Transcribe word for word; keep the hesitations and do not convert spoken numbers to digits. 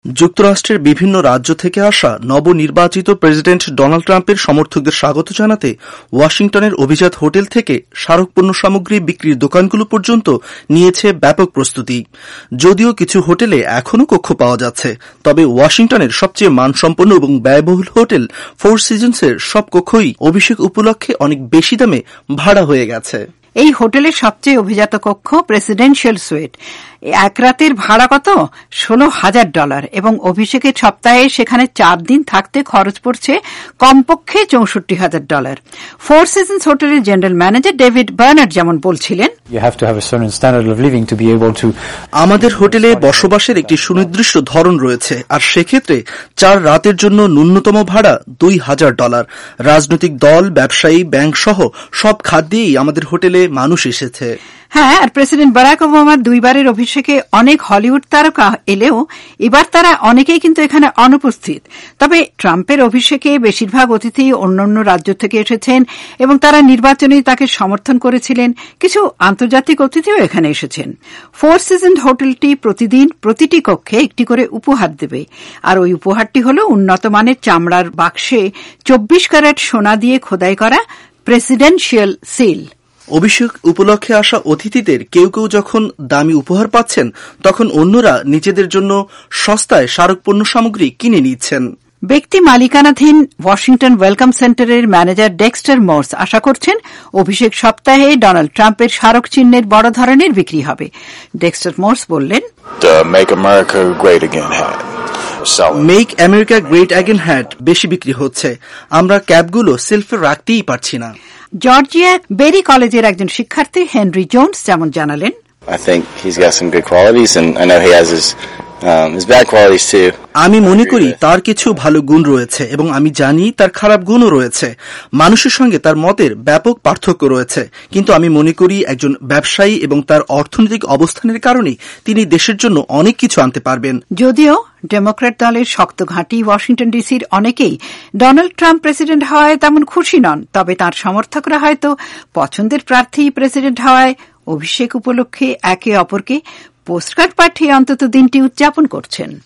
যুক্তরাষ্ট্রের বিভিন্ন রাজ্য থেকে আসা নবনির্বাচিত প্রেসিডেন্ট ডোনাল্ড ট্রাম্পের সমর্থকদের স্বাগত জানাতে ওয়াশিংটনের অভিজাত হোটেল থেকে স্মারক পণ্য সামগ্রী বিক্রির দোকানগুলো পর্যন্ত নিয়েছে ব্যাপক প্রস্তুতি। যদিও কিছু হোটেলে এখনও কক্ষ পাওয়া যাচ্ছে, তবে ওয়াশিংটনের সবচেয়ে মানসম্পন্ন এবং ব্যয়বহুল হোটেল ফোর সিজনসের সব কক্ষই অভিষেক উপলক্ষে অনেক বেশি দামে ভাড়া হয়ে গেছে। এই হোটেলের সবচেয়ে অভিজাত কক্ষ প্রেসিডেন্সিয়াল সুইট। এক রাতের ভাড়া কত? ষোলো হাজার ডলার এবং অভিষেকের সপ্তাহে সেখানে চার দিন থাকতে খরচ পড়ছে কমপক্ষে চৌষট্টি হাজার ডলার। ফোর সিজনস হোটেলের জেনারেল ম্যানেজার ডেভিড বার্নার্ড যেমন বলছিলেন, আমাদের হোটেলে বসবাসের একটি সুনির্দিষ্ট ধরন রয়েছে, আর সেক্ষেত্রে চার রাতের জন্য ন্যূনতম ভাড়া দুই হাজার ডলার। রাজনৈতিক দল, ব্যবসায়ী, ব্যাংক সহ সব খাত দিয়েই আমাদের হোটেলে মানুষ এসেছে। হ্যাঁ, আর প্রেসিডেন্ট বারাক ওবামার দুইবারের অভিষেকে অনেক হলিউড তারকা এলেও এবার তারা অনেকেই কিন্তু এখানে অনুপস্থিত। তবে ট্রাম্পের অভিষেকে বেশিরভাগ অতিথি অন্য অন্য রাজ্য থেকে এসেছেন এবং তারা নির্বাচনে তাকে সমর্থন করেছিলেন। কিছু আন্তর্জাতিক অতিথিও এখানে এসেছেন। ফোর সিজন হোটেলটি প্রতিদিন প্রতিটি কক্ষে একটি করে উপহার দেবে, আর ওই উপহারটি হল উন্নত মানের চামড়ার বাক্সে চব্বিশ ক্যারেট সোনা দিয়ে খোদাই করা প্রেসিডেন্সিয়াল সিল। অভিষেক উপলক্ষে আসা অতিথিদের কেউ কেউ যখন দামি উপহার পাচ্ছেন, তখন অন্যরা নিজেদের জন্য সস্তায় স্মারক পণ্য সামগ্রী কিনে নিচ্ছেন। ব্যক্তি মালিকানাধীন ওয়াশিংটন ওয়েলকাম সেন্টারের ম্যানেজার ডেক্সটার মোর্স আশা করছেন অভিষেক সপ্তাহে ডোনাল্ড ট্রাম্পের স্মারক চিহ্নের বড় ধরনের বিক্রি হবে। ডেক্সটার মোর্স বললেন, make America great again hat বেশি বিক্রি হচ্ছে। আমরা ক্যাবগুলো সেলফে রাখতেই পারছি না। জর্জিয়া বেরি কলেজের একজন শিক্ষার্থী হেনরি জোন্স যেমন জানালেন, আমি মনে করি তার কিছু ভালো গুণ রয়েছে এবং আমি জানি তার খারাপ গুণও রয়েছে। মানুষের সঙ্গে তার মতের ব্যাপক পার্থক্য রয়েছে, কিন্তু আমি মনে করি একজন ব্যবসায়ী এবং তার অর্থনৈতিক অবস্থানের কারণে তিনি দেশের জন্য অনেক কিছু আনতে পারবেন। যদিও ডেমোক্র্যাট দলের শক্ত ঘাঁটি ওয়াশিংটন ডিসির অনেকেই ডোনাল্ড ট্রাম্প প্রেসিডেন্ট হওয়ায় তেমন খুশি নন, তবে তার সমর্থকরা হয়তো পছন্দের প্রার্থী প্রেসিডেন্ট হওয়ায় অভিষেক উপলক্ষে একে অপরকে পোস্টকার্ড পাঠিয়ে অন্তত দিনটি উদযাপন করছেন।